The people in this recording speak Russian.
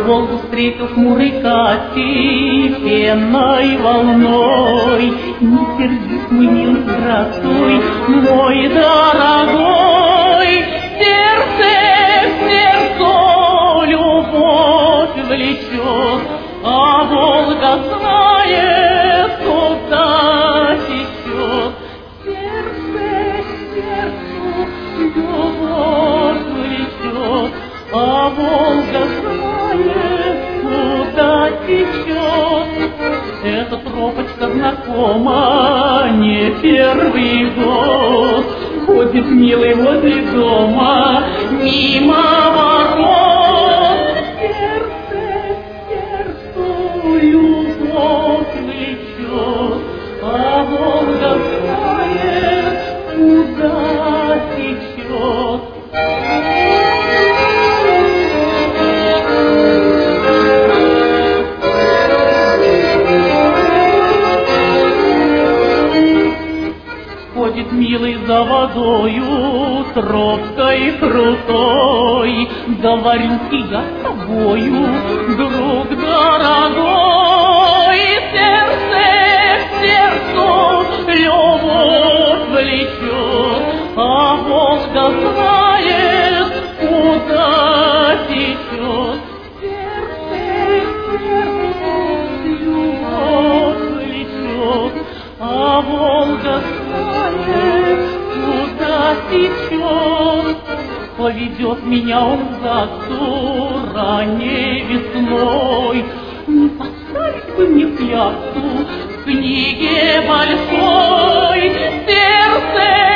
Волгу встретил хмурый Каспий пенной волной. Не сердись, мой милый, здравствуй, мой дорогой. Сердце к сердцу любовь влечет, а Волга знает, куда течет. Сердце к сердцу любовь влечет, а Волга знает, куда течет. Эта тропочка знакома не первый год. Ходит милый возле дома мимо ворот. Сердце к сердцу любовь влечет, а Волга знает, куда течет. Ходит милый за водою, тропкой крутой. Говорю-ка я с тобою, друг дорогой. Сердце к сердцу любовь влечет, а Волга знает, куда течет. Сердце к сердцу любовь влечет, а Волга куда течет. Поведет меня он в ЗАГСу ранней весной. Не поставить бы мне клятву в книге большой. Сердце